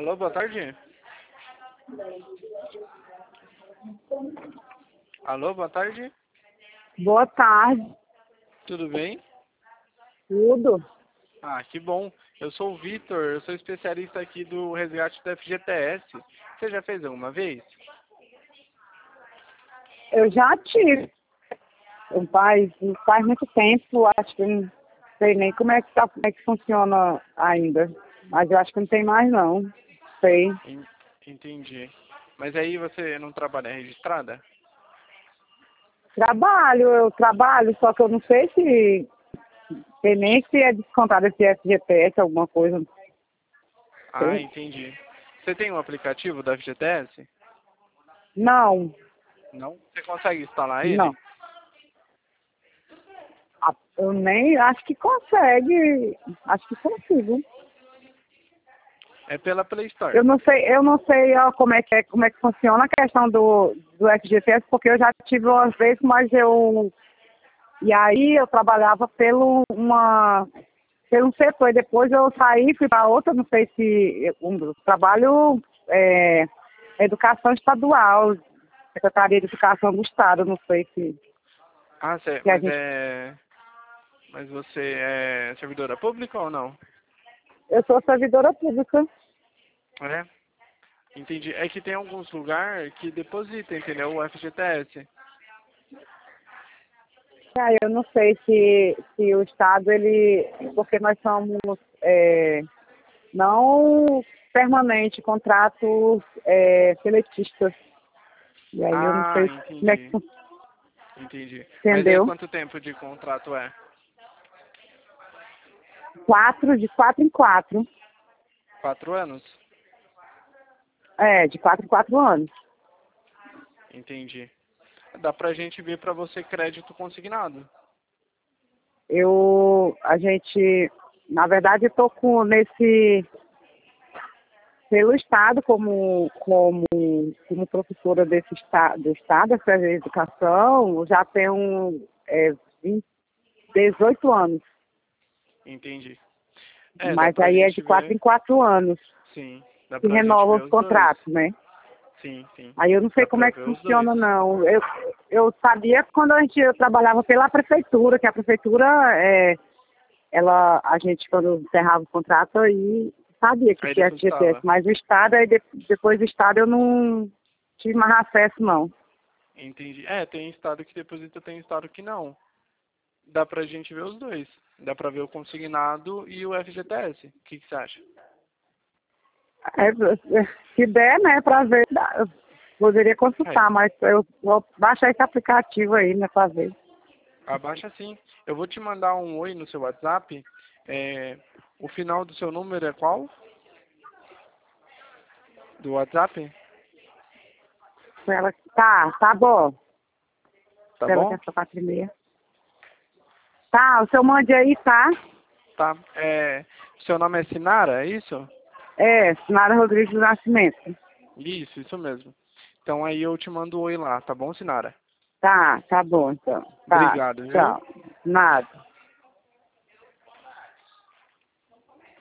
Alô, boa tarde. Alô, boa tarde. Boa tarde, Tudo bem? tudo. Ah, que bom. Eu sou o Vitor, eu sou especialista aqui do resgate do FGTS. Você já fez alguma vez? Eu já tive. Faz muito tempo, acho que não sei nem como é que funciona ainda. Mas eu acho que não tem mais não. Sei. Entendi. Mas aí você não trabalha registrada? Eu trabalho, só que eu não sei nem se é descontado esse FGTS, alguma coisa. Não Ah, sei. entendi. Você tem um aplicativo da FGTS? Não, Não? Você consegue instalar não. ele? Eu nem acho que consegue. Acho que consigo. É pela Play Store. Eu não sei ó, como é que funciona a questão do FGTS, porque eu já tive umas vezes, e aí eu trabalhava pelo um setor, e depois eu saí, fui para outra, não sei se trabalho educação estadual, Secretaria de Educação do Estado, não sei Ah, se a gente. mas você é servidora pública ou não? Eu sou servidora pública. É? Entendi. É que tem alguns lugares que depositam, entendeu? O FGTS. Aí eu não sei se o Estado, porque nós somos não permanente, contratos seletistas. E aí eu não Ah, sei como é que entendi. Entendi. Mas aí entendeu? quanto tempo de contrato é? De 4 em 4. 4 anos? De 4 em 4 anos. Entendi. Dá pra gente ver pra você crédito consignado. Na verdade, eu tô pelo Estado, como professora do Estado, da Secretaria de Educação, eu já tenho 18 anos. Entendi. Dá Mas pra aí é gente de quatro ver. em quatro anos Sim, dá que pra gente renova ver os os dois. contratos, né? Sim, sim. Aí eu não sei Dá como pra é que ver os dois. funciona, não. Eu sabia quando eu trabalhava pela prefeitura, que a prefeitura, a gente, quando encerrava o contrato, aí sabia que Aí tinha FGTS, depositava. mas o Estado, depois do Estado, eu não tive mais acesso, não. Entendi. Tem estado que deposita, tem estado que não. Dá pra gente ver os dois. Dá pra ver o consignado e o FGTS. O que você acha? É, se der, né, pra ver, eu poderia É, consultar, mas eu vou baixar esse aplicativo aí, né, pra ver. abaixa sim. Eu vou te mandar um oi no seu WhatsApp. O final do seu número é qual? Do WhatsApp? Tá bom. Tá Ela bom? quer tocar primeiro. Tá, o seu mande aí, tá? Tá. Seu nome é Sinara, é isso? Sinara Rodrigues do Nascimento. Isso mesmo. Então aí eu te mando um oi lá, tá bom, Sinara? Tá bom, então. Tá, Obrigado, viu? tchau. Nada.